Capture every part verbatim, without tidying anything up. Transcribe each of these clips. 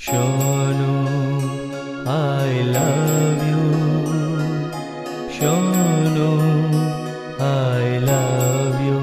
Shonu, I love you. Shonu, I love you.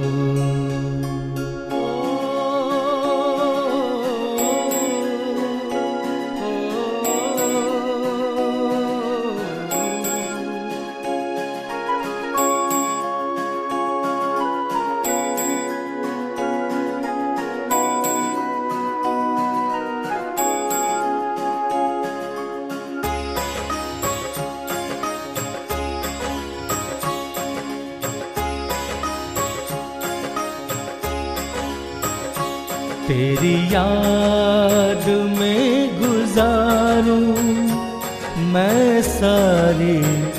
तेरी याद में गुजारूं मैं सारी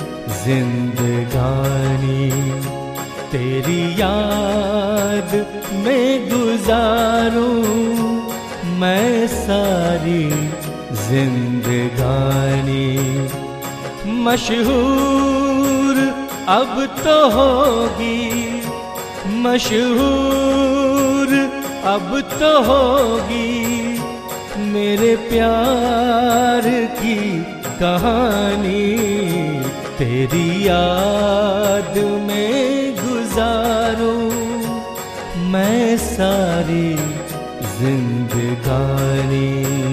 जिंदगानी। तेरी याद में गुजारूं मैं सारी जिंदगानी। मशहूर अब तो होगी, मशहूर अब तो होगी मेरे प्यार की कहानी। तेरी याद में गुजारूं मैं सारी जिंदगानी।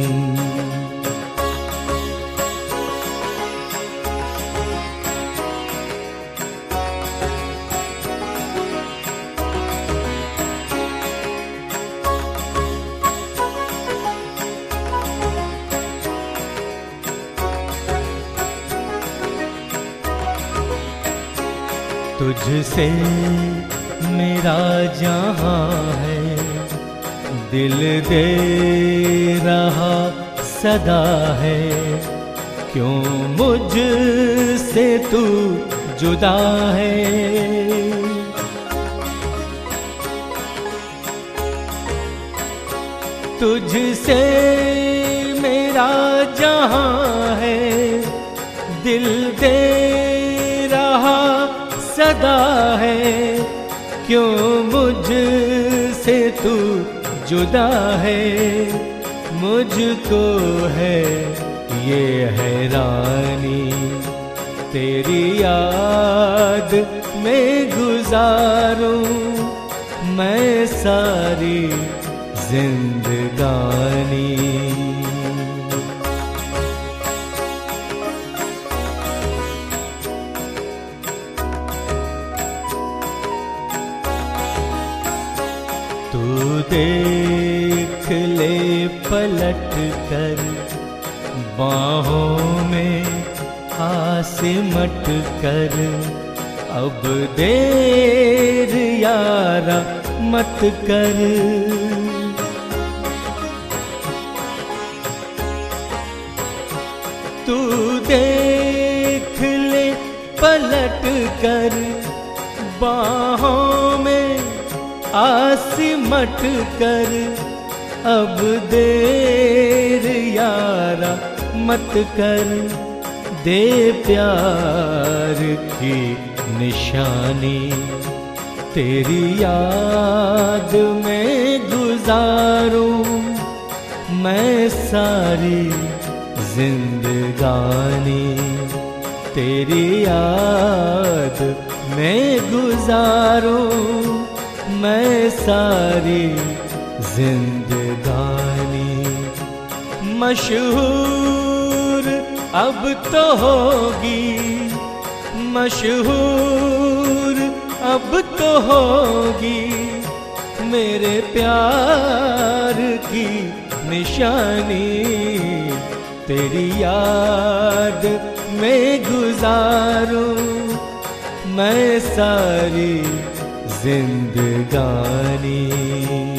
तुझसे मेरा जहां है, दिल दे रहा सदा है। क्यों मुझसे तू जुदा है? तुझसे मेरा जहां है, दिल दे रहा सदा है। क्यों मुझसे तू जुदा है? मुझको है ये हैरानी। तेरी याद में गुजारूं मैं सारी जिंदगानी। तू देख ले पलट कर, बाहों में आसिमट कर। अब देर यारा मत कर। तू देख ले पलट कर, बाहों में आसिमट कर। अब देर यारा मत कर। दे प्यार की निशानी। तेरी याद में गुजारूं मैं सारी जिंदगानी। तेरी याद में गुजारूं मैं सारी जिंदगानी। मशहूर अब तो होगी, मशहूर अब तो होगी मेरे प्यार की निशानी। तेरी याद में गुजारूं मैं सारी जिंदगानी।